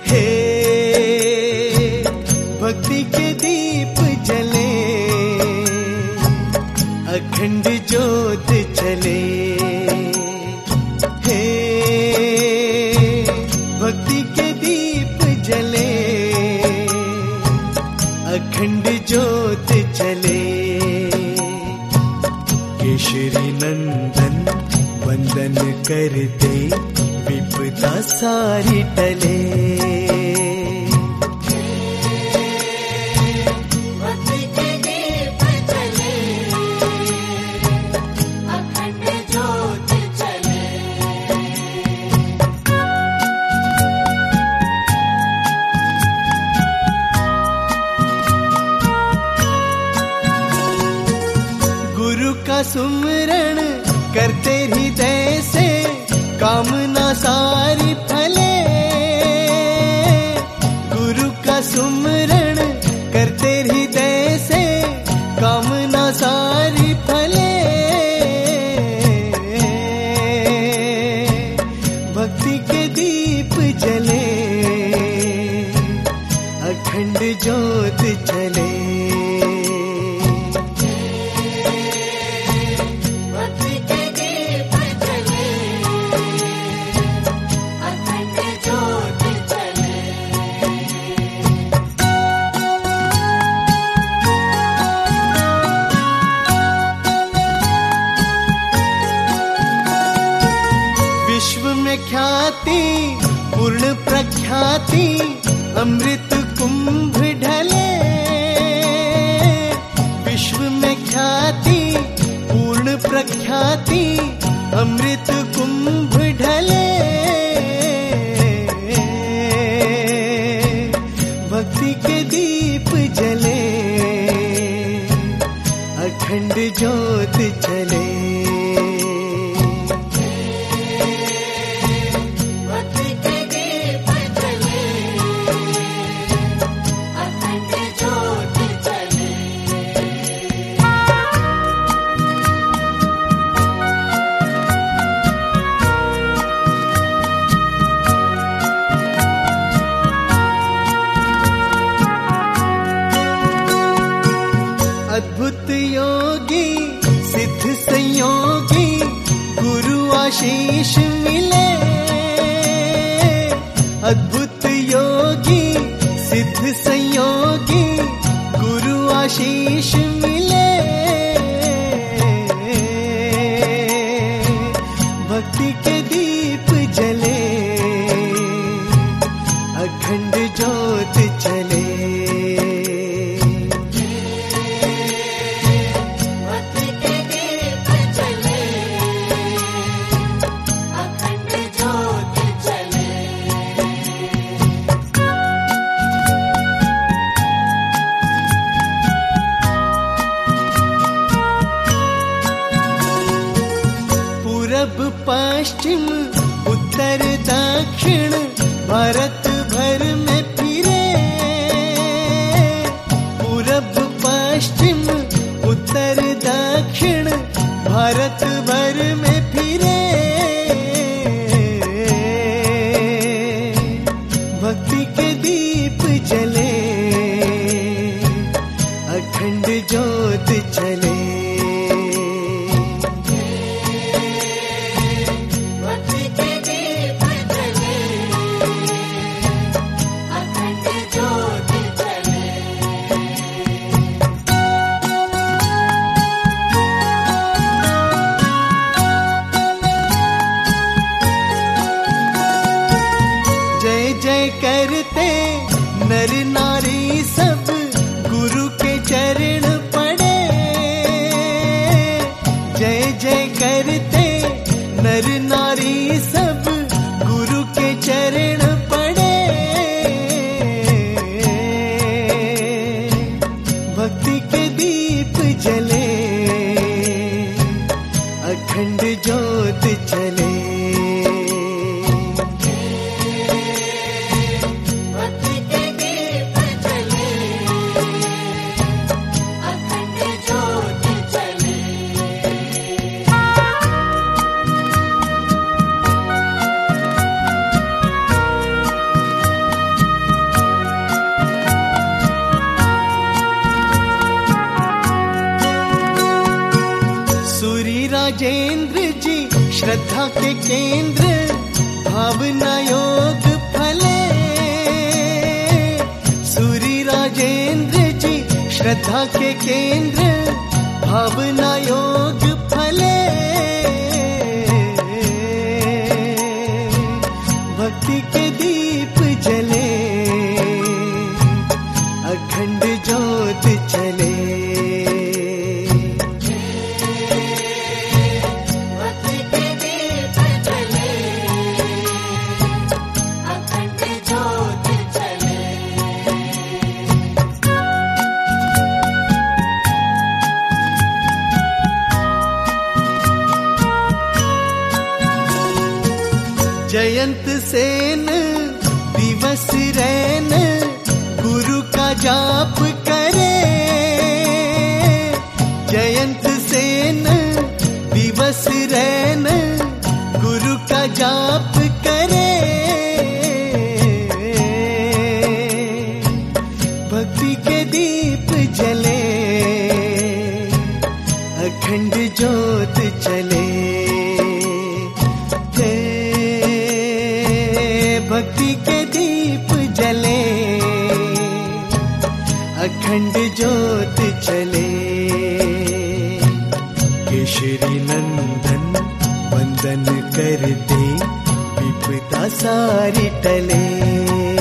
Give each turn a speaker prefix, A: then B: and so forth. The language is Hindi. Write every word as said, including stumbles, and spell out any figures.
A: हे भक्ति के दीप जले, अखंड ज्योत चले। हे भक्ति के दीप जले, अखंड ज्योत चले। केशरी नंदन वंदन करते, विपदा सारी टले। का सुमरण करते हृदय से, कामना सारी फले। गुरु का सुमरण करते हृदय से, कामना सारी फले। भक्ति के दीप जले, अखंड ज्योत चले। ख्याति पूर्ण प्रख्याति, अमृत कुंभ ढले। विश्व में ख्याति पूर्ण प्रख्याति, अमृत कुंभ ढले। भक्ति के दीप जले, अखंड ज्योत चले। अद्भुत योगी सिद्ध संयोगी, गुरु आशीष मिले। अद्भुत योगी सिद्ध संयोगी, गुरु आशीष मिले। भक्ति के दीप जले, अखंड ज्योत चले। पश्चिम उत्तर दक्षिण, भारत भर में फिरे। पूरब पश्चिम उत्तर दक्षिण, भारत भर में फिरे। भक्ति के दीप जले, अखंड ज्योत चले। करते नर नारी सब, गुरु के चरण पड़े। जय जय करते नर नारी सब, गुरु के चरण पड़े। भक्ति के दीप जले, अखंड ज्योत चले। राजेंद्र जी श्रद्धा के केंद्र, भावना योग फले। सूरी राजेंद्र जी श्रद्धा के केंद्र, भावना योग फले। भक्ति के दीप जले, अखंड ज्योत चले।
B: भक्ति के दीप जले, अखंड ज्योत चले।
A: जयंत सेन दिवस रैन, गुरु का जाप करे। जयंत सेन दिवस रैन, गुरु का जाप करे। भक्ति के दीप जले, अखंड ज्योत चले। भक्ति के दीप जले, अखंड ज्योत चले। केशरी नंदन वंदन कर दे, विपदा सारी टले।